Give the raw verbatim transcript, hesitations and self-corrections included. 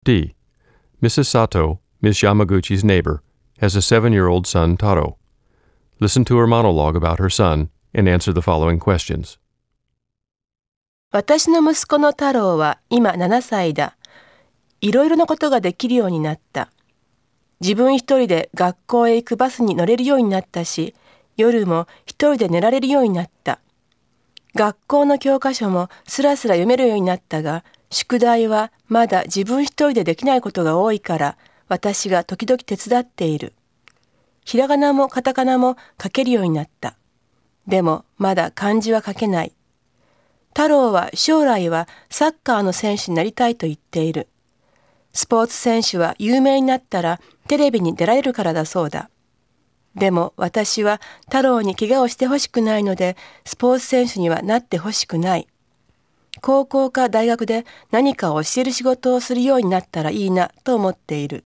D. Missus Sato, Miss Yamaguchi's neighbor, has a seven-year-old son, Taro. Listen to her monologue about her son and answer the following questions. 私の息子の太郎は今ななさいだ。いろいろなことができるようになった。自分一人で学校へ行くバスに乗れるようになったし、夜も一人で寝られるようになった。学校の教科書もスラスラ読めるようになったが、宿題はまだ自分一人でできないことが多いから、私が時々手伝っている。ひらがなもカタカナも書けるようになった。でもまだ漢字は書けない。太郎は将来はサッカーの選手になりたいと言っている。スポーツ選手は有名になったらテレビに出られるからだそうだ。でも私は太郎に怪我をしてほしくないので、スポーツ選手にはなってほしくない。高校か大学で何かを教える仕事をするようになったらいいなと思っている。